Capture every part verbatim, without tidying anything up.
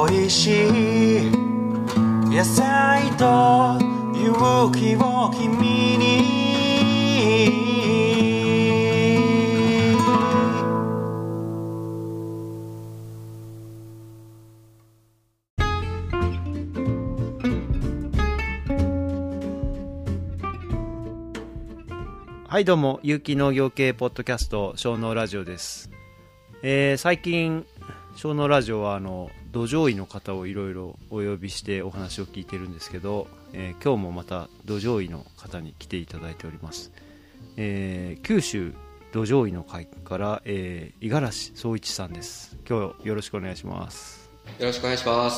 いしい野菜と勇気を君にはい、どうも有機農業系ポッドキャスト小農ラジオです。えー、最近小農ラジオはあの土壌医の方をいろいろお呼びしてお話を聞いてるんですけど、えー、今日もまた土壌医の方に来ていただいております。えー、九州土壌医の会から、えー、五十嵐総一さんです。今日よろしくお願いします。 よろしくお願いします。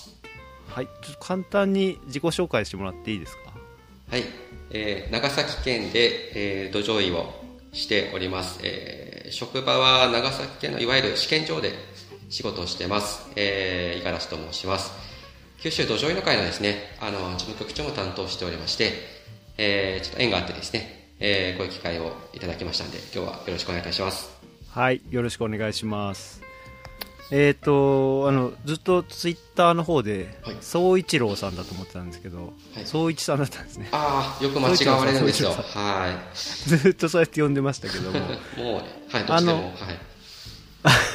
はい、ちょっと簡単に自己紹介してもらっていいですか？ はい、えー、長崎県で、えー、土壌医をしております。えー、職場は長崎県のいわゆる試験場で仕事をしています。えー、五十嵐と申します。九州土壌医の会のですね、あの事務局長も担当しておりまして、えー、ちょっと縁があってですね、えー、こういう機会をいただきましたので、今日はよろしくお願いいたします。 はい、よろしくお願いします。えーと、あのずっとツイッターの方で、はい、総一郎さんだと思ってたんですけど、はい、総一さんだったんですね。 ああ、よく間違われるんですよ。はい。 ずっとそうやって呼んでましたけども。もう、 はい、どっちでも、はい。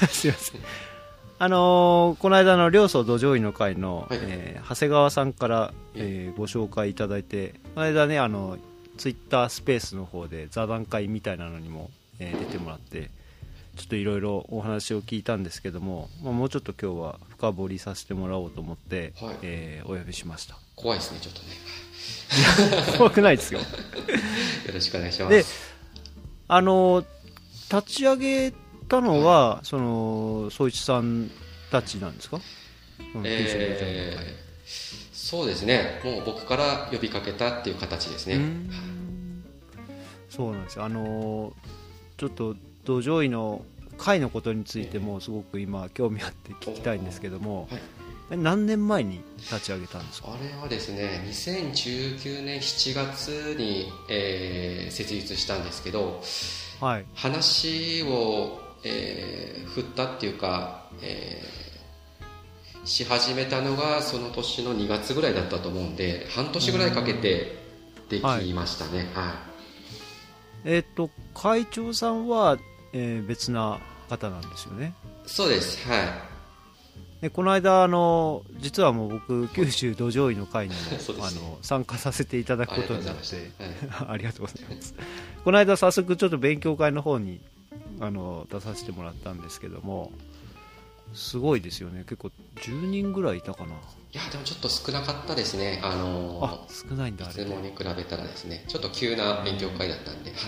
すいません。あのー、この間の両層土壌医の会の、はい、えー、長谷川さんから、えー、ご紹介いただいて、この間ね、あのツイッタースペースの方で座談会みたいなのにも、えー、出てもらって。ちょっといろいろお話を聞いたんですけども、まあ、もうちょっと今日は深掘りさせてもらおうと思って、はい、えー、お呼びしました。 怖いですね、ちょっとね。怖くないですよ。よろしくお願いします。 で、あの立ち上げたのは、はい、その総一さんたちなんですか？ えー、そうですね、もう僕から呼びかけたっていう形ですね。 そうなんですよ。あのちょっと土壌医の会のことについてもすごく今興味あって聞きたいんですけども、はい、何年前に立ち上げたんですか？ あれはですね、にせんじゅうきゅうねんしちがつに、えー、設立したんですけど、はい、話を、えー、振ったっていうか、えー、し始めたのがその年のにがつぐらいだったと思うんで、半年ぐらいかけてできましたね。はいはい、 えーと、会長さんは、えー、別な方なんですよね。 そうです、はい。 でこの間あの実はもう僕九州土壌医の会にも、ね、あの参加させていただくことになって、ありがとうございます。この間早速ちょっと勉強会の方にあの出させてもらったんですけども、すごいですよね。結構じゅうにんぐらいいたかな。いやでもちょっと少なかったですね。あのー、 あ少ないんだ。 いつもに比べたらですね、ちょっと急な勉強会だったんで、はい。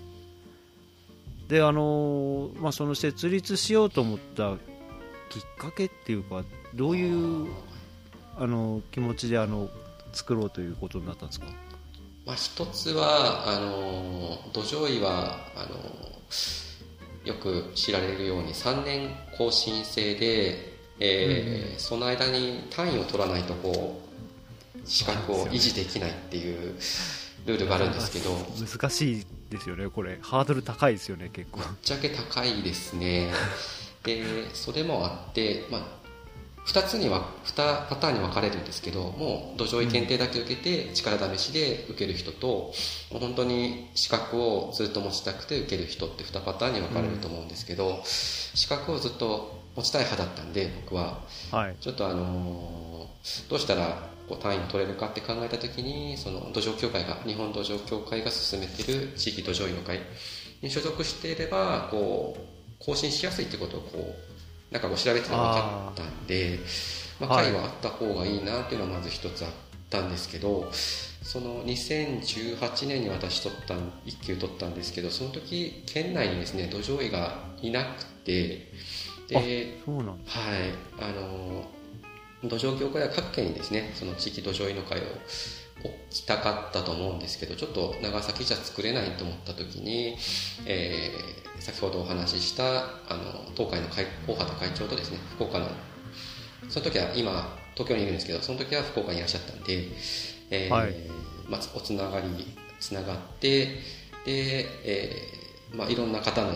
であのーまあ、その設立しようと思ったきっかけっていうか、どういうあの気持ちであの作ろうということになったんですか？ まあ、一つはあの土壌医はあのよく知られるようにさんねん更新制で、えーうん、その間に単位を取らないとこう資格を維持できないっていうルールがあるんですけど、 難しいですよね。これハードル高いですよね。結構ぶっちゃけ高いですね。でそれもあって、まあ、ふたつにはにパターンに分かれるんですけど、もう土壌医検定だけ受けて力試しで受ける人と、もう本当に資格をずっと持ちたくて受ける人ってにパターンに分かれると思うんですけど、うん、資格をずっと持ちたい派だったんで僕は、はい、ちょっとあのー、どうしたらこう単位を取れるかって考えた時に、その土壌協会が日本土壌協会が進めている地域土壌医の会に所属していればこう更新しやすいってことをこうなんかこう調べてたのが分かったんで、まあ、会はあった方がいいなっていうのはまず一つあったんですけど、はい、そのにせんじゅうはちねんに私取ったいっ級取ったんですけど、その時県内にですね土壌医がいなくて、 で、そうなんです、 はい、あの土壌協会は各県にですねその地域土壌医の会を置きたかったと思うんですけど、ちょっと長崎じゃ作れないと思った時に、えー、先ほどお話ししたあの東海の会大畑会長とですね、福岡のその時は今東京にいるんですけど、その時は福岡にいらっしゃったんで、えーはいまあ、おつながりつながってで、えーまあ、いろんな方の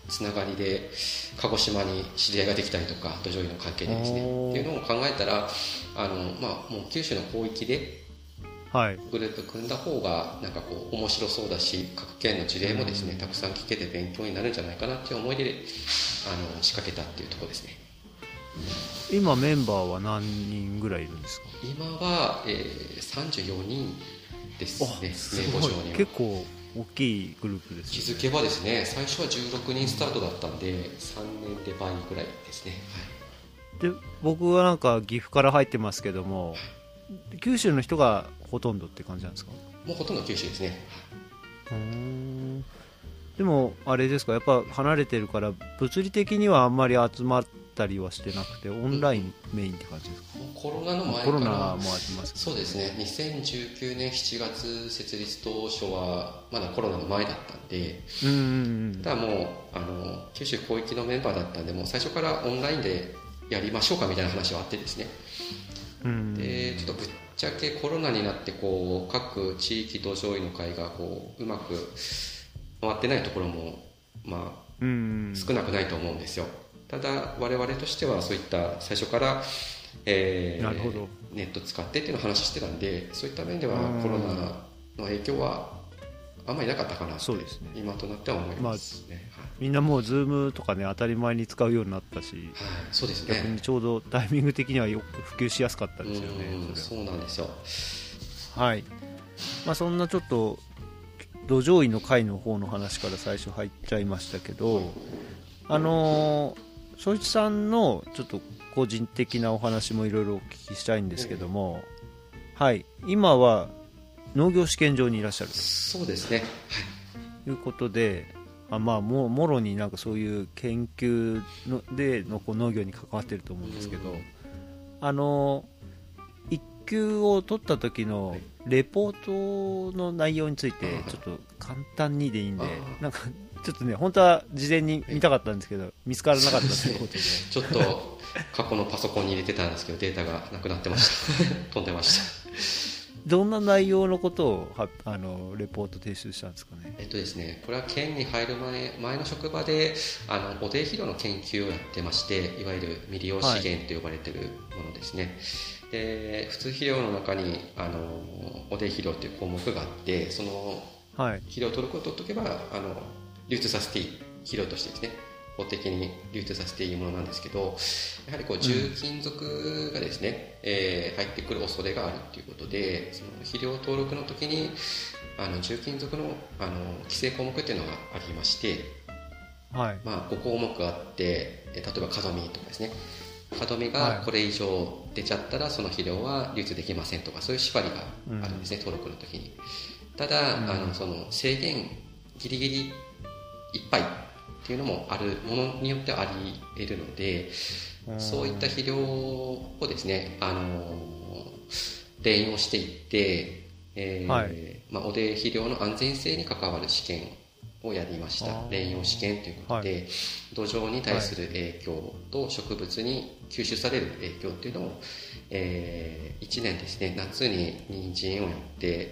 つながりで鹿児島に知り合いができたりとか土壌医の関係でですねっていうのを考えたらあの、まあ、もう九州の広域でグループ組んだ方がなんかこう面白そうだし各県の事例もですねたくさん聞けて勉強になるんじゃないかなっていう思いであの仕掛けたっていうところですね。 今メンバーは何人ぐらいいるんですか？ 今は、えー、さんじゅうよにんですね。 すごい結構大きいグループですね。 気づけばですね最初はじゅうろくにんスタートだったんでさんねんで倍ぐらいですね、 はい、で僕はなんか岐阜から入ってますけども九州の人がほとんどって感じなんですか？ もうほとんど九州ですね。 うーんでもあれですかやっぱ離れてるから物理的にはあんまり集まったりはしてなくてオンラインメインって感じですか？ コロナの前からコロナもあります、ね、 そうですねにせんじゅうきゅうねんしちがつ設立当初はまだコロナの前だったんでうんうん、うん、ただもうあの九州広域のメンバーだったんでもう最初からオンラインでやりましょうかみたいな話はあってですね、うん、でちょっとぶっちゃけコロナになってこう各地域土壌医の会がこううまく回ってないところも、まあうん、少なくないと思うんですよ。ただ我々としてはそういった最初から、えー、なるほどネット使ってっていうのを話してたんでそういった面ではコロナの影響はあんまりなかったかなって、ね、今となっては思いますね、まあはい、みんなもう Zoom とかね当たり前に使うようになったし、はい、 そうですね、 逆にちょうどタイミング的にはよく普及しやすかったですよね。 うんそそうなんですよ。 はい、まあ、そんなちょっと土壌医の会の方の話から最初入っちゃいましたけどあのー正一さんのちょっと個人的なお話もいろいろお聞きしたいんですけども、はい、今は農業試験場にいらっしゃるとそうですね、 はい、いうことであ、まあ、も, もろになんかそういう研究のでのこう農業に関わってると思うんですけど、あの一級を取った時のレポートの内容についてちょっと簡単にでいいんでなんかちょっとね本当は事前に見たかったんですけど見つからなかったということでちょっと過去のパソコンに入れてたんですけどデータがなくなってました飛んでましたどんな内容のことをはあのレポート提出したんですかね。 えっとですねこれは県に入る前前の職場であの汚泥肥料の研究をやってましていわゆる未利用資源と呼ばれているものですね、はい、で普通肥料の中にあの汚泥肥料という項目があってその肥料登録を取っておけばあの流通させていい肥料としてですね法的に流通させていいものなんですけどやはりこう重金属がですね、うんえー、入ってくる恐れがあるということでその肥料登録の時にあの重金属のあの規制項目っていうのがありまして、はいまあ、ご項目あって例えばカドミとかですねカドミがこれ以上出ちゃったらその肥料は流通できませんとかそういう縛りがあるんですね、うん、登録の時にただ、うん、あのその制限ギリギリいっぱいっていうのもあるものによってはあり得るのでそういった肥料をですね、あの連用していって、えーはいまあ、汚泥肥料の安全性に関わる試験をやりました連用試験ということで、はい、土壌に対する影響と植物に吸収される影響っていうのを、えー、いちねんですね夏に人参をやって、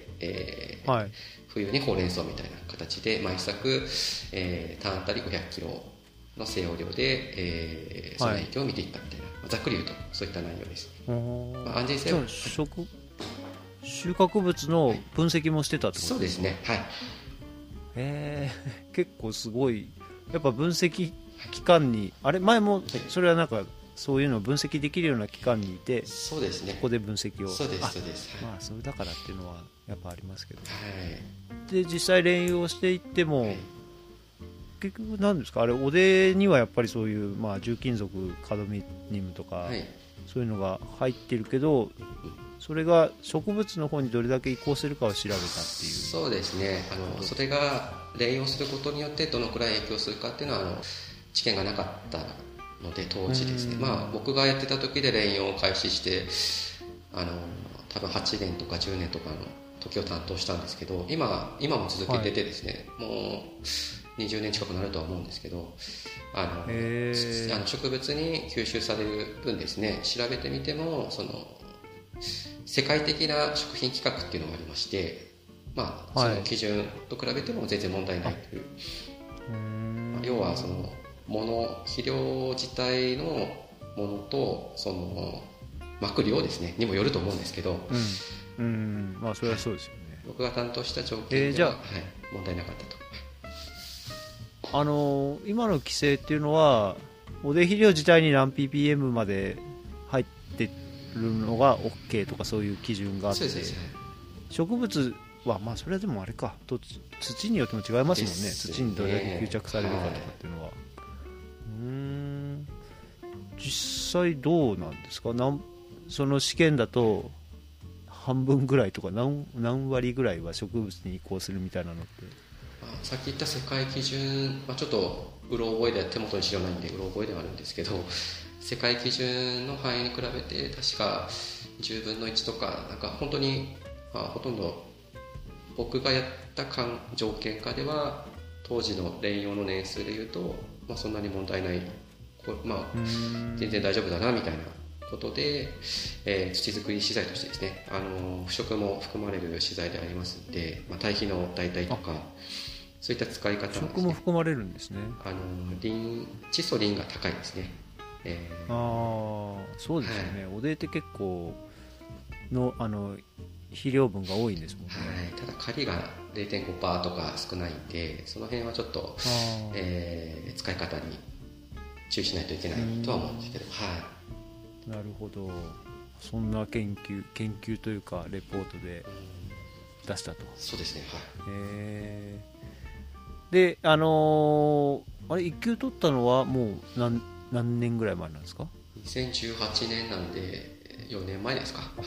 えーはい冬にほうれん草みたいな形で毎作、えー、単あたりごひゃくキロの製用量で、えー、その影響を見ていったみたいな、はいまあ、ざっくり言うとそういった内容です、まあ、安全性は収穫物の分析もしてたってことですか？ そうですねはいへー結構すごいやっぱ分析機関にあれ前もそれはなんかそういうのを分析できるような機関にいてそうですねここで分析をそうですそうです、 はい、まあそれだからっていうのはやっぱありますけど、 はい、 で実際連用していっても、はい、結局なんですかあれ汚泥にはやっぱりそういう、まあ、重金属カドミニムとか、はい、そういうのが入ってるけどそれが植物の方にどれだけ移行するかを調べたっていうそうですねあのそれが連用することによってどのくらい影響するかっていうのはあの知見がなかったので当時ですね、まあ、僕がやってた時で連用を開始してあの多分はちねんとかじゅうねんとかの時を担当したんですけど 今, 今も続けててですね、はい、もうにじゅうねん近くなるとは思うんですけどあのあの植物に吸収される分ですね調べてみてもその世界的な食品規格っていうのがありまして、まあ、その基準と比べても全然問題ないという、はい、 要はそのもの肥料自体のものとそのまく量ですねにもよると思うんですけど、 うん、うん、まあそれはそうですよね。 僕が担当した条件では、 えーじゃあはい、問題なかったと。 あのー今の規制っていうのは汚泥肥料自体に何 ピーピーエム まで入ってるのが OK とかそういう基準があって、 そうですね。 植物はまあそれはでもあれかと土によっても違いますもんね。 ですね。 土にどれだけ吸着されるかとかっていうのは、はい、うーん実際どうなんですか。なんその試験だと半分ぐらいとか 何, 何割ぐらいは植物に移行するみたいなのって。 さっき言った世界基準、まあ、ちょっとうろ覚えでは手元に資料ないんでうろ覚えではあるんですけど、世界基準の範囲に比べて確かじゅうぶんのいちとか、なんか本当に、まあ、ほとんど僕がやった条件下では当時の連用の年数でいうと、まあ、そんなに問題ない、まあ、全然大丈夫だなみたいなことで、えー、土作り資材としてですね、あの腐食も含まれる資材でありますので、まあ、堆肥の代替とかそういった使い方もですね、 腐食も含まれるんですね。 あのリン窒素リンが高いですね、えー、 ああそうですよね、はい、汚泥って結構のあの肥料分が多いんですもんね、 はい、ただカリが れいてんごパーセント とか少ないんで、その辺はちょっと、えー、使い方に注意しないといけないとは思うんですけど、はい、 なるほど。そんな研究研究というかレポートで出したと。 そうですね、はい。 えー、であのー、あれいっ級取ったのはもう 何, 何年ぐらい前なんですか。 にせんじゅうはちねんなんでよねんまえですか。はい。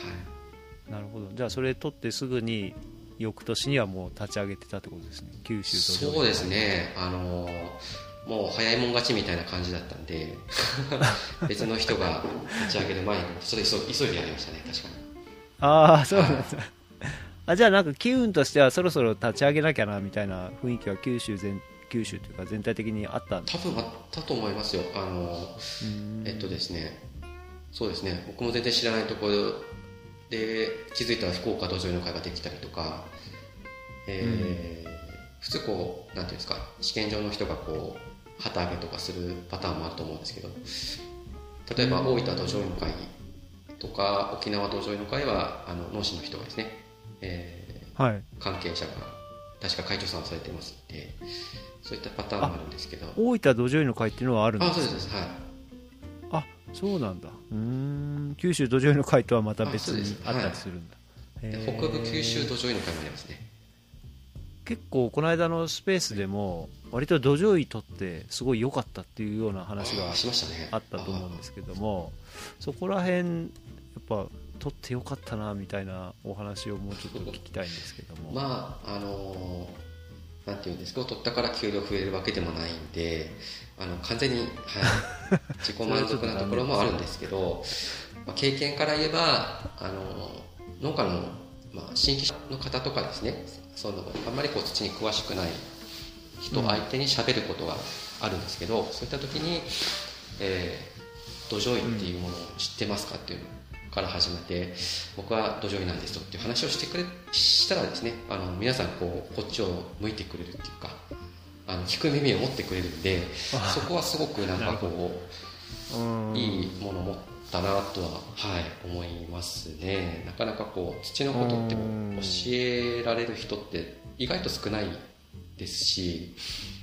なるほど。じゃあそれ取ってすぐに翌年にはもう立ち上げてたってことですね。九州と。 そうですね、あのーもう早いもん勝ちみたいな感じだったんで別の人が立ち上げる前にそれ急いでやりましたね。確かに。 ああそうなんです、はい、あじゃあなんか機運としてはそろそろ立ち上げなきゃなみたいな雰囲気は九州全九州というか全体的にあったんですか。 多分あったと思いますよ。あのえっとですねそうですね、僕も全然知らないところで気づいたら福岡土壌医の会ができたりとか、えー、普通こうなんていうんですか、試験場の人がこう旗揚げとかするパターンもあると思うんですけど、例えば大分土壌医の会とか沖縄土壌医の会はあの農師の人がですね、えーはい、関係者が確か会長さんをされてますので、そういったパターンもあるんですけど。 大分土壌医の会っていうのはあるんですか。 あ、そうです、はい。 あ、そうなんだ。うーん、九州土壌医の会とはまた別にあったりするんだ。 はい、北部九州土壌医の会もありますね。 結構この間のスペースでも割と土壌医とってすごい良かったっていうような話があったと思うんですけども、そこら辺やっぱ取って良かったなみたいなお話をもうちょっと聞きたいんですけども。 まああのなんていうんですか、取ったから給料増えるわけでもないんで、あの完全に、はい、自己満足なところもあるんですけどまあ、経験から言えばあの農家の、まあ、新規の方とかですね、そのあんまりこう土に詳しくない人相手に喋ることがあるんですけど、うん、そういった時に、えー、土壌医っていうものを知ってますかっていうのから始めて、僕は土壌医なんですとっていう話をしてくれしたらですね、あの皆さんこうこっちを向いてくれるっていうか、あの聞く耳を持ってくれるんで、そこはすごくなんかこういいものを持ったなとは、はい、思いますね。なかなかこう土のことっても教えられる人って意外と少ないですし、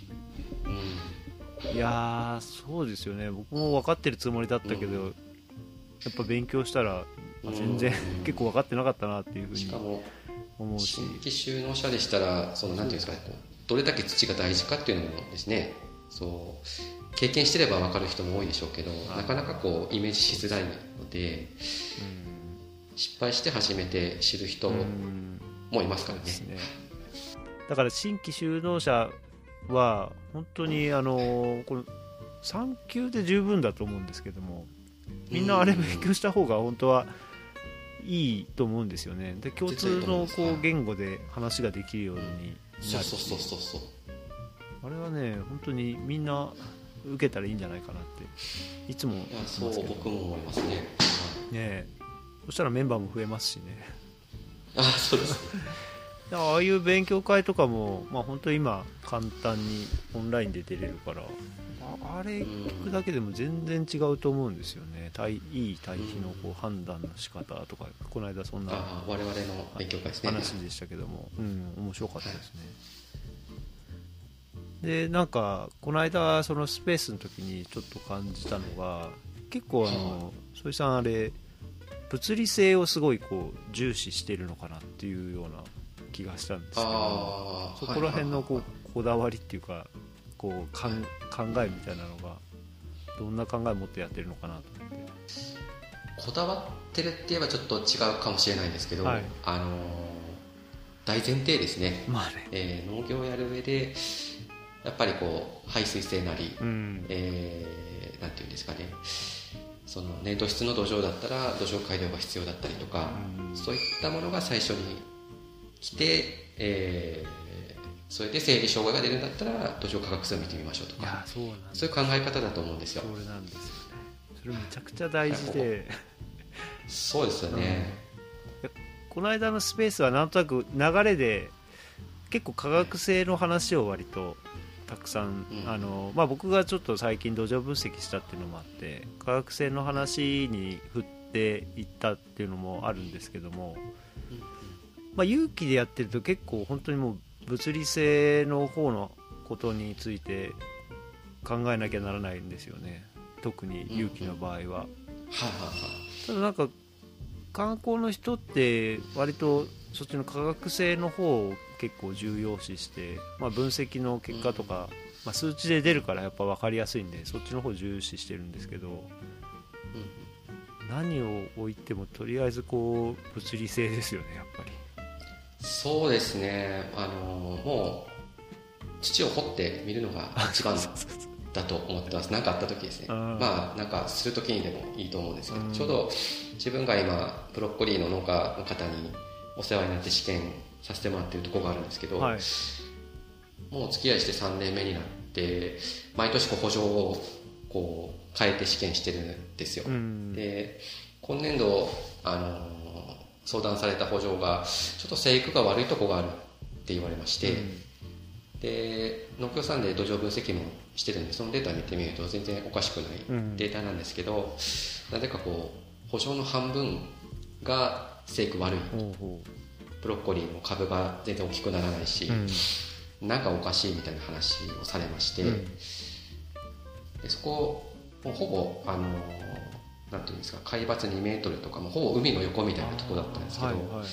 うん、いやそうですよね。僕も分かってるつもりだったけど、うん、やっぱ勉強したら全然、うん、結構分かってなかったなっていうふうに思うし、 新規就農者でしたらそのなんていうんですかね、どれだけ土が大事かっていうのもですね、そう経験してれば分かる人も多いでしょうけど、なかなかこうイメージしづらいので、うん、失敗して初めて知る人もいますからね。うん、そうですね。 だから新規就農者は本当にあのこのさん級で十分だと思うんですけども、みんなあれ勉強した方が本当はいいと思うんですよね。で共通のこう言語で話ができるようになるし、 そうそうそうそうそう、 あれはね本当にみんな受けたらいいんじゃないかなっていつも思いますけど。 そう僕も思いますね。ねえ、そしたらメンバーも増えますしね。 あ、そうですね。 ああいう勉強会とかも、まあ、本当に今簡単にオンラインで出れるから、あ, あれ聞くだけでも全然違うと思うんですよね。対いい対比のこう判断の仕方とか、この間そんなあ我々の勉強会ですね話でしたけども、うん、面白かったですね。でなんかこの間そのスペースの時にちょっと感じたのが、結構あの曽井さんあれ物理性をすごいこう重視してるのかなっていうような気がしたんですけど、そこら辺のこうこだわりっていうかこうかん考えみたいなのがどんな考えを持ってやってるのかなと思って。 こだわってるって言えばちょっと違うかもしれないんですけど、はい、あの大前提ですね、 まあねえー、農業をやる上でやっぱりこう排水性なり、うんえー、なんていうんですかね、その粘土質の土壌だったら土壌改良が必要だったりとか、うん、そういったものが最初に来て、えー、それで生理障害が出るんだったら土壌化学数を見てみましょうとか、いやそうなんです、そういう考え方だと思うんですよ。 それなんですよね。それめちゃくちゃ大事でそうですよね、 うん、この間のスペースはなんとなく流れで結構化学性の話を割とたくさん、うんあのまあ、僕がちょっと最近土壌分析したっていうのもあって化学性の話に振っていったっていうのもあるんですけども、うんまあ、有機でやってると結構本当にもう物理性の方のことについて考えなきゃならないんですよね、特に有機の場合は、うんうん、ははただなんか観光の人って割とそっちの化学性の方を結構重要視して、まあ、分析の結果とか、まあ、数値で出るからやっぱ分かりやすいんでそっちの方を重視してるんですけど、何を置いてもとりあえずこう物理性ですよね、やっぱり。 そうですね、あのもう土を掘ってみるのが一番だと思ってます。何かあった時ですね、まあなんかする時にでもいいと思うんですけど、ちょうど自分が今ブロッコリーの農家の方にお世話になって試験させてもらっているところがあるんですけど、はい、もう付き合いしてさんねんめになって毎年こう補助をこう変えて試験してるんですよ、うん、で今年度あの相談された補助がちょっと生育が悪いところがあるって言われまして、うん、で農協さんで土壌分析もしてるんでそのデータ見てみると全然おかしくないデータなんですけど、うん、なぜかこう補助の半分が生育悪い、ブロッコリーの株が全然大きくならないし、うん、なんかおかしいみたいな話をされまして、うん、でそこもうほぼあのなんていうんですか、海抜にメートルとかもほぼ海の横みたいなところだったんですけど、はいはい、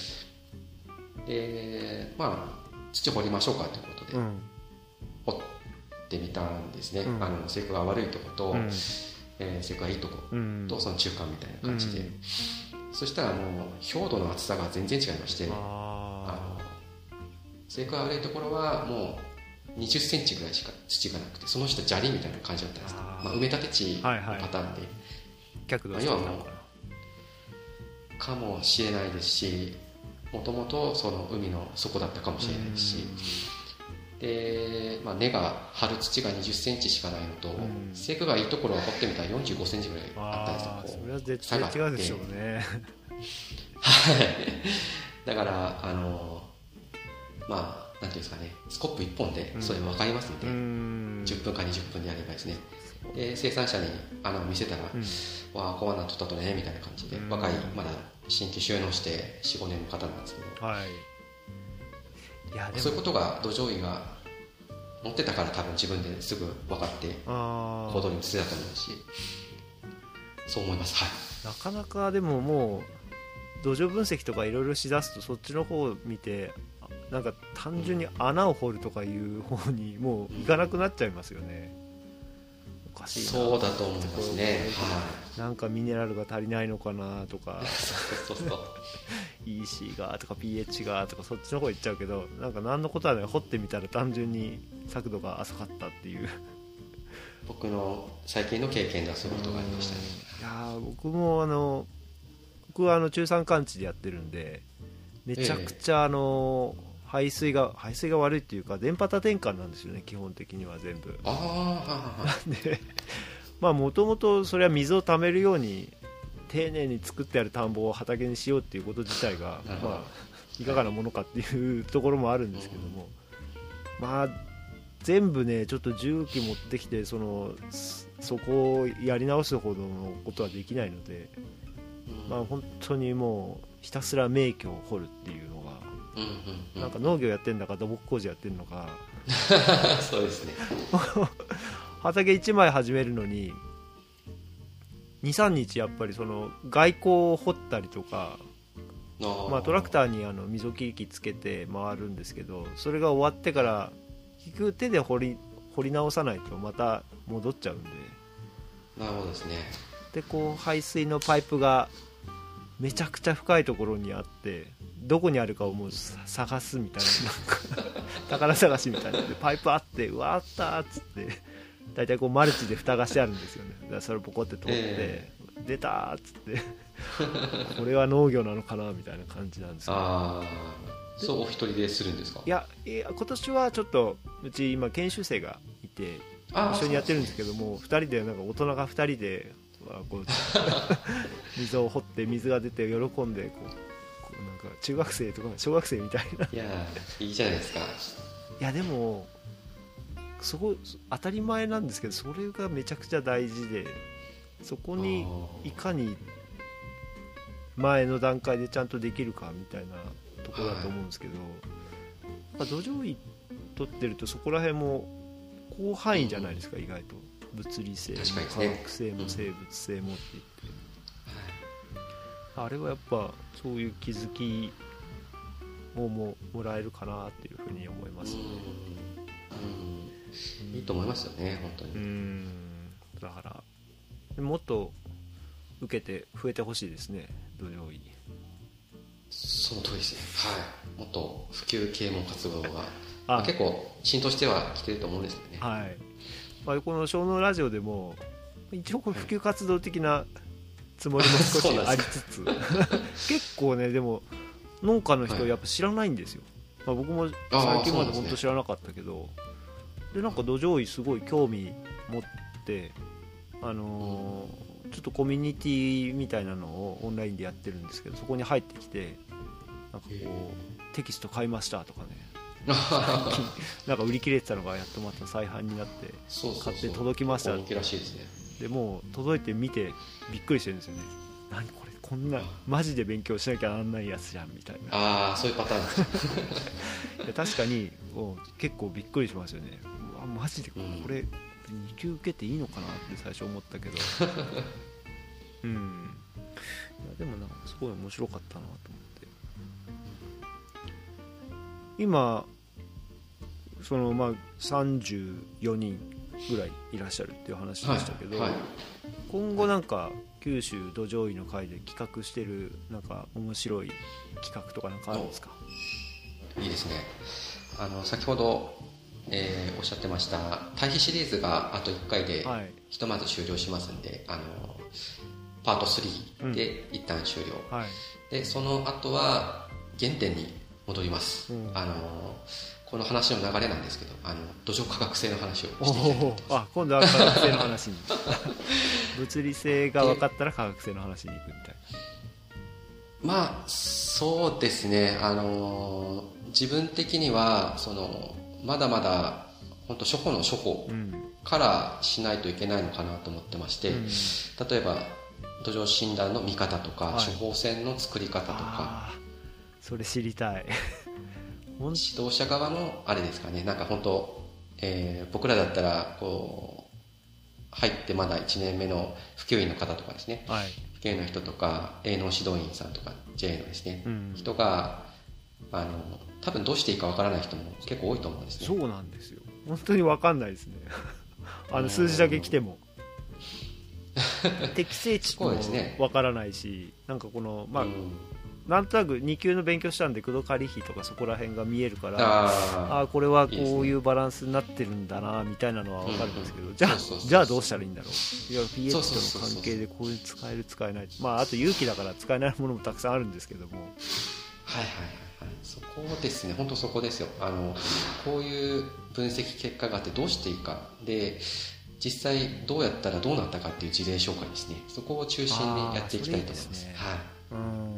でまあ土掘りましょうかということで、うん、掘ってみたんですね、うん、あの生育が悪いところと、うんえー、生育がいいところとその中間みたいな感じで、うんそしたらもう表土の厚さが全然違いまして、あの生育が悪いところはもうにじゅっセンチぐらいしか土がなくてその下砂利みたいな感じだったんですね、まあ、埋め立て地のパターンで、はいはい、 逆度してたのかな、 かもしれないですしもともとその海の底だったかもしれないし、で、まあ、根が張る土がにじゅっセンチしかないのと生育がいいところを掘ってみたらよんじゅうごセンチぐらいあったんですよ。こうそれは絶対違うでしょうねはいだからあのまあなんていうんですかね、スコップいっぽんでそれ分かりますので、うん、じゅっぷんかにじゅっぷんでやればですね、で生産者に穴を見せたら、うん、わあこうなっとったとねみたいな感じで、うん、若いまだ新規収納して よん,ご 年の方なんですけど、はい、いやでもそういうことが土壌医が持ってたから多分自分ですぐ分かって行動に移せたと思うし、そう思います、はい、 なかなかでももう土壌分析とかいろいろしだすとそっちの方を見てなんか単純に穴を掘るとかいう方にもう行かなくなっちゃいますよね、うん、おかしいな。 そうだと思いますね、はい、 なんかミネラルが足りないのかなとかそうそうそうイーシー がとか ピーエイチ がとかそっちの方行っちゃうけど、なんか何のことはない、掘ってみたら単純に速度が浅かったっていう僕の最近の経験ではそういうことがありましたね。 いや僕もあの僕はあの中山間地でやってるんでめちゃくちゃあの、ええ排水が排水が悪いっていうか電波多転換なんですよね、基本的には全部。あなんでまあもともとそれは水をためるように丁寧に作ってある田んぼを畑にしようっていうこと自体が、まあ、 いかがなものかっていうところもあるんですけども、まあ全部ねちょっと重機持ってきてそのそこをやり直すほどのことはできないので、まあ本当にもうひたすら名居を掘るっていうのが、 うんうんうん、 なんか農業やってんだか土木工事やってんのかそうですね畑いちまい始めるのに にさんにちやっぱりその外溝を掘ったりとか、まあ、トラクターにあの溝切り機つけて回るんですけど、それが終わってから結局手で掘り、掘り直さないとまた戻っちゃうんで、 なるほどですね。 でこう排水のパイプがめちゃくちゃ深いところにあって、どこにあるかをもう探すみたいな、なんか宝探しみたいなでパイプあってうわあったーっつって大体こうマルチで蓋がしてあるんですよね。だからそれをポコって取って、えー、出たーっつってこれは農業なのかなみたいな感じなんですけど、 あそうお一人でするんですか？ いや、いや今年はちょっとうち今研修生がいて一緒にやってるんですけども、ふたりでなんか大人がふたりでこう水を掘って水が出て喜んでこう、こうなんか中学生とか小学生みたいな。 いやいいじゃないですか。 いやでもそこ当たり前なんですけど、それがめちゃくちゃ大事で、そこにいかに前の段階でちゃんとできるかみたいなところだと思うんですけど、はい、土壌医取ってるとそこら辺も広範囲じゃないですか、意外と物理性も化学性も生物性もって言って、うん、あれはやっぱそういう気づきをももらえるかなっていうふうに思いますね。 うん、いいと思いますよね本当に。 うんだからもっと受けて増えてほしいですね、土壌医。 その通りですね。はい、もっと普及啓蒙活動がまあ、結構浸透してはきてると思うんですよね。 はい、まあ、この小脳ラジオでも一応これ普及活動的なつもりも少しありつつ結構ねでも農家の人やっぱ知らないんですよ、はい、まあ、僕も最近まで本当知らなかったけど、でなんか土壌医すごい興味持って、あのー、ちょっとコミュニティみたいなのをオンラインでやってるんですけど、そこに入ってきてなんかこうテキスト買いましたとかねなんか売り切れてたのがやっとまた再販になって買って届きましたって。でもう届いて見てびっくりしてるんですよね。何これこんなマジで勉強しなきゃなんないやつじゃんみたいな。 ああそういうパターンです確かに結構びっくりしますよね。うわマジでこれに級受けていいのかなって最初思ったけどうん、いやでもなんかすごい面白かったなと思って、今そのまあさんじゅうよにんぐらいいらっしゃるっていう話でしたけど、はいはい、今後なんか九州土壌医の会で企画してるなんか面白い企画とかなんかあるんですか？ いいですね。あの先ほど、えー、おっしゃってました対比シリーズがあといっかいでひとまず終了しますんで、はい、あのパートスリーで一旦終了、うんはい、でその後は原点に戻ります、うん、あのこの話の流れなんですけど、あの土壌科学性の話をしていきたいと思います。 あ今度は科学性の話に物理性が分かったら科学性の話に行くみたいな。 まあそうですね、あの自分的にはそのまだまだ本当初歩の初歩からしないといけないのかなと思ってまして、うん、例えば土壌診断の見方とか、はい、処方箋の作り方とか、 それ知りたい指導者側のあれですかね、なんか本当、えー、僕らだったらこう入ってまだいちねんめの普及員の方とかですね、はい、普及員の人とか営農指導員さんとか ジェー のですね、うん、人があの多分どうしていいかわからない人も結構多いと思うんですね。 そうなんですよ、本当にわかんないですねあの数字だけ来ても適正値もわからないし、なんかこのまあ、うんなんとなくに級の勉強したんでクドカリ比とかそこら辺が見えるから、ああこれはこういうバランスになってるんだなみたいなのは分かるんですけど、じゃあじゃあどうしたらいいんだろう。いや ピーエイチ との関係でこういう使える使えない、まああと有機だから使えないものもたくさんあるんですけども、はいはいはい、そこですね、本当そこですよ。あのこういう分析結果があってどうしていいかで、実際どうやったらどうなったかっていう事例紹介ですね。そこを中心にやっていきたいと思います。いいですね、はい。 うん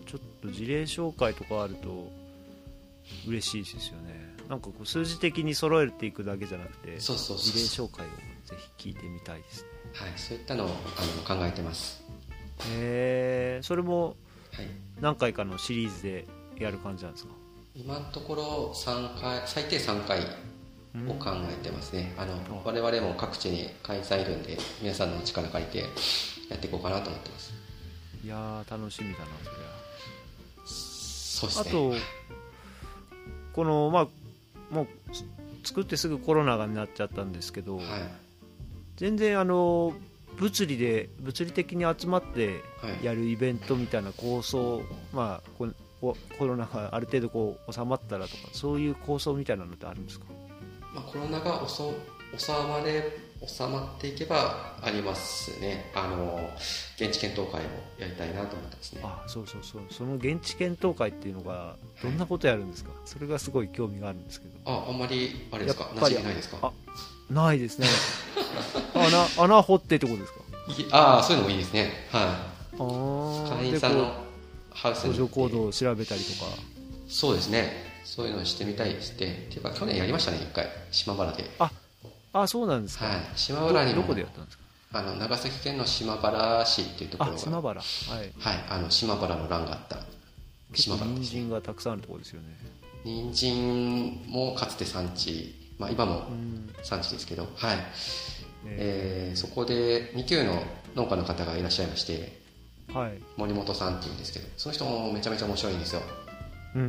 ちょっと事例紹介とかあると嬉しいですよね。なんかこう数字的に揃えていくだけじゃなくて、 そうそうそう事例紹介をぜひ聞いてみたいですね。 はい、そういったのをあの考えてます。 へえ、それもはい、 何回かのシリーズでやる感じなんですか？ 今のところさんかい、最低さんかいを考えてますね。あの我々も各地に会員さんいるんで、皆さんの力借りてやっていこうかなと思ってます。 いやー楽しみだなそれは。 そうですね。 あとこのまあもう作ってすぐコロナになっちゃったんですけど、 はい、 全然あの物理で物理的に集まってやるイベントみたいな構想、まあこコロナがある程度こう収まったらとか、そういう構想みたいなのってあるんですか？ まあ、コロナが収まれ収まっていけばありますね。あの現地検討会をやりたいなと思ってますね。 あ、そうそうそう、その現地検討会っていうのがどんなことやるんですか？はい、それがすごい興味があるんですけど。 あ、あんまりあれですか、 やっぱり馴染みないですか？ あ、ないですね。穴穴掘ってってことですか？ ああ、そういうのもいいですね。はい。 あ会員さんのハウスに途上行動を調べたりとか。 そうですね、そういうのをしてみたいですね。っていうか去年やりましたね、一回島原で。 ああ、そうなんですか。 はい、島原にもど, どこでやったんですか？ あの長崎県の島原市っていうところが、 あ、島原、はい、 はい、あの島原の乱があった島原です、ね、 人参がたくさんあるところですよね。 人参もかつて産地、まあ、今も産地ですけど、はい、えー、そこでに級の農家の方がいらっしゃいまして、はい、森本さんっていうんですけど、その人もめちゃめちゃ面白いんですよ。うん、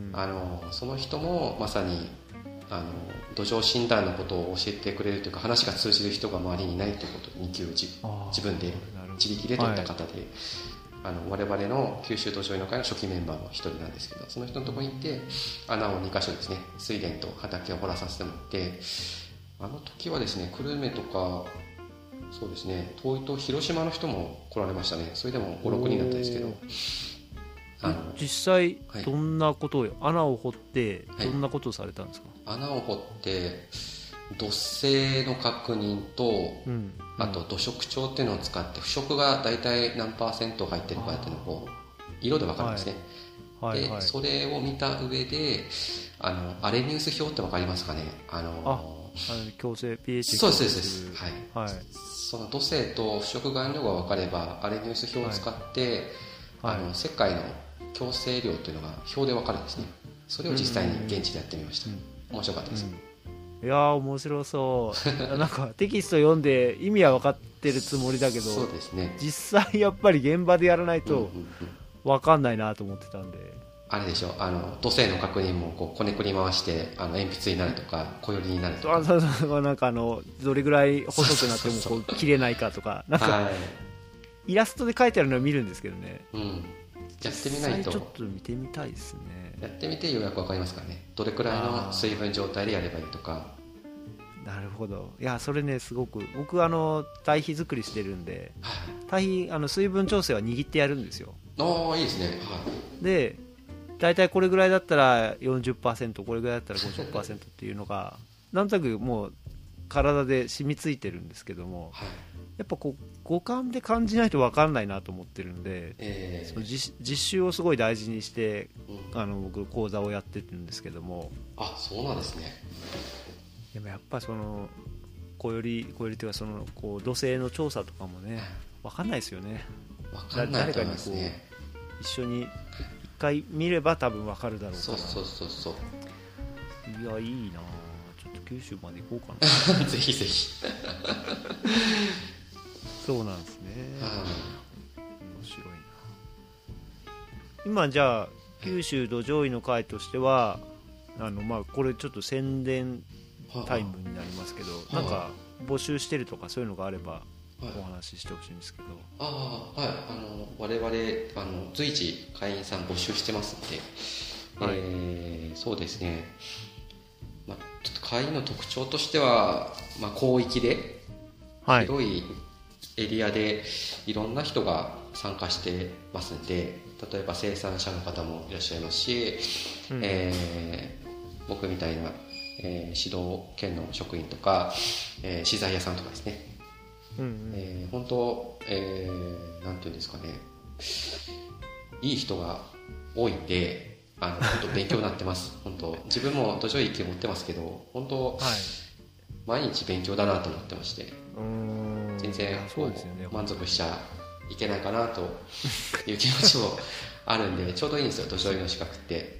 あのその人もまさにあの土壌診断のことを教えてくれるというか、話が通じる人が周りにいないということをに級自分で自力で取った方で、はい、あの我々の九州土壌医の会の初期メンバーの一人なんですけど、その人のところに行って穴をにか所ですね、水田と畑を掘らさせてもらって、あの時はですね、久留米とかそうですね、遠いと広島の人も来られましたね。それでもご、ろくにんだったんですけど、 あの実際どんなことを、はい、穴を掘ってどんなことをされたんですか？はい、 穴を掘って土性の確認と、うん、あと土色調っていうのを使って、腐食が大体何パーセント入ってるかっていうのを色で分かるんですね。はいはいはい、でそれを見た上で、あのアレニウス表って分かりますかね？あのああの強制 ピーエイチそうですそうです、はいはい、その土性と腐食含量が分かればアレニウス表を使って、はい、あの石灰の強制量というのが表で分かるんですね。それを実際に現地でやってみました。うんうん、面白かったです。 うん、いやー面白そうなんかテキスト読んで意味は分かってるつもりだけど、 そうですね、 実際やっぱり現場でやらないと分かんないなと思ってたんで、うんうんうん、 あれでしょ、あの土性の確認もこうこねくり回してあの鉛筆になるとか小よりになるとか、 あそうそう、なんかあのどれぐらい細くなってもこう切れないかとか、なんか、はい、イラストで書いてあるのは見るんですけどね、うん、 やってみないとちょっと見てみたいですね。 やってみてようやく分かりますからね、どれくらいの水分状態でやればいいとか。 なるほど、いやそれねすごく僕あの堆肥作りしてるんで、はい、堆肥あの水分調整は握ってやるんですよ。 ああいいですね、はい、 で大体これぐらいだったら よんじゅっパーセント これぐらいだったら ごじゅっパーセント っていうのがなんとなくもう体で染みついてるんですけども、はい、やっぱこう五感で感じないと分かんないなと思ってるんで、えー、その 実, 実習をすごい大事にして、うん、あの僕講座をやってるんですけども。 あ、そうなんですね。 でもやっぱその小より小よりというかそのこう土性の調査とかもね分かんないですよね。 分かんないと思いますね。 誰かにこう一緒に一回見れば多分分かるだろうから。 そうそうそうそう。 いやいいな、ちょっと九州まで行こうかなぜひぜひそうなんですね、うん、面白いな。今じゃあ九州土壌医の会としてはあの、まあ、これちょっと宣伝タイムになりますけど、なんか募集してるとかそういうのがあればお話ししてほしいんですけど。 ああ、はい、あの我々あの随時会員さん募集してますので、はい、えー、そうですね、まあ、ちょっと会員の特徴としては、まあ、広域で、はい、広いエリアでいろんな人が参加してますんで、例えば生産者の方もいらっしゃいますし、うん、えー、僕みたいな、えー、指導県の職員とか、えー、資材屋さんとかですね、うんうん、えー、本当、えー、なんていうんですかね、 いい人が多いんで、あの本当勉強になってます本当自分も土壌いっきゅう持ってますけど、本当、はい、毎日勉強だなと思ってまして、うーん全然こう、ね、満足しちゃいけないかなという気持ちもあるんでちょうどいいんですよ土壌医の資格って、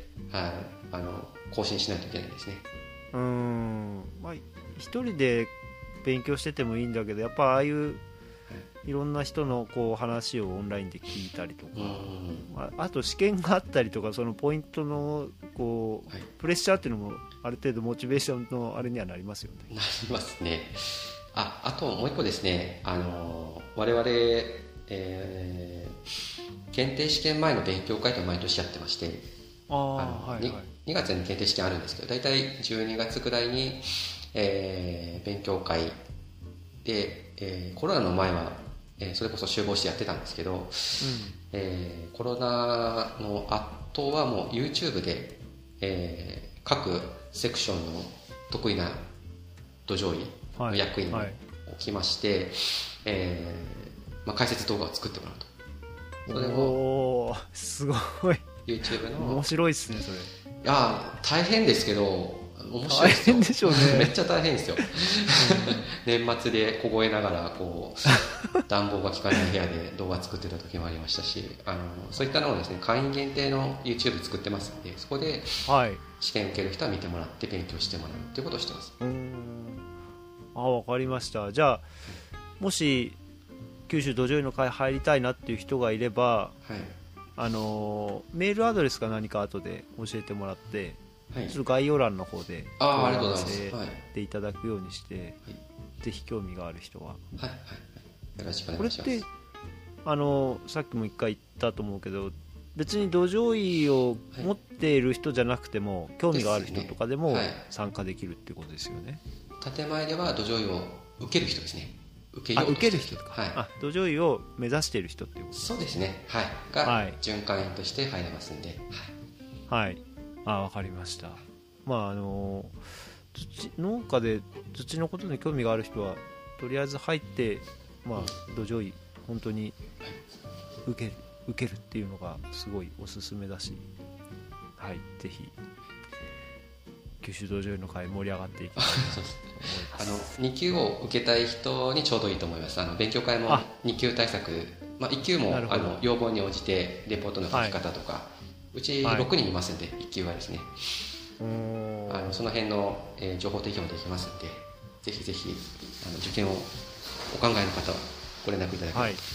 はい、あの更新しないといけないですね。 うーん、まあ、一人で勉強しててもいいんだけど、やっぱああいういろんな人のこう話をオンラインで聞いたりとか、あ, あと試験があったりとか、そのポイントのこう、はい、プレッシャーっていうのもある程度モチベーションのあれにはなりますよね。 なりますね。あ, あともう一個ですね、あの我々、えー、検定試験前の勉強会と毎年やってまして、ああ、はいはい、に, にがつに検定試験あるんですけど、だいたいじゅうにがつぐらいに、えー、勉強会で、えー、コロナの前はえー、それこそ集合してやってたんですけど、うんえー、コロナの後はもう YouTube で、えー、各セクションの得意な土壌医の役員を置きまして、はいはいえーまあ、解説動画を作ってもらうと。それもおすごい YouTube の面白いっすねそれ。いや大変ですけど面白いですよ。 大変でしょうねめっちゃ大変ですよ年末で凍えながらこう暖房が効かない部屋で動画作ってた時もありましたし、あのそういったのをですね会員限定の YouTube 作ってますので、そこで試験受ける人は見てもらって勉強してもらうっていうことをしてます。 うーんあ分かりました。じゃあもし九州土壌医の会入りたいなっていう人がいれば、はい、あのメールアドレスか何か後で教えてもらって、はい、ちょっと概要欄の方であありがとうございます、 はい、でいただくようにして、はい、ぜひ興味がある人は、はいはい、 よろしくお願いします。 これってあのさっきも一回言ったと思うけど、別に土壌医を持っている人じゃなくても、はい、興味がある人とかでも参加できるっていうことですよね。 建前では土壌医を受ける人ですね。受けようと受ける人とか、はい、あ土壌医を目指している人っていうことそうですね、はい、が、はい、循環員として入れますんで、 はい、はい、あ分かりました。まああの土農家で土のことに興味がある人はとりあえず入って、まあ、土壌医本当に受ける、受けるっていうのがすごいおすすめだし、はい、ぜひ九州土壌医の会盛り上がっていきますあのに級を受けたい人にちょうどいいと思います。あの勉強会もに級対策、まあ、いっ級もあの要望に応じてレポートの書き方とか、はい、うちろくにんいますんで、はい、いっ級はですね、あのその辺の、えー、情報提供もできますので、ぜひぜひあの受験をお考えの方はご連絡いただければと思います、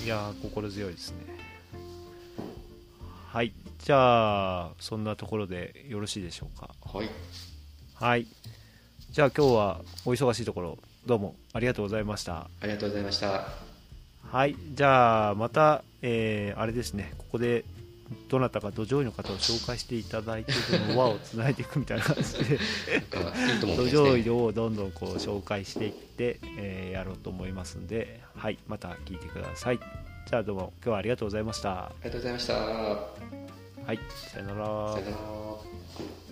はい、いや心強いですね。はい、じゃあそんなところでよろしいでしょうか。 はい、 はい、じゃあ今日はお忙しいところどうもありがとうございました。 ありがとうございました。 はい、じゃあまた、えー、あれですね、ここでどなたか土壌医の方を紹介していただいて輪をつないでいくみたいな感じで土壌医をどんどんこう紹介していって、えー、やろうと思いますんで、はい、また聞いてください。じゃあどうも今日はありがとうございました。 ありがとうございました。はい、さよなら。 さよなら。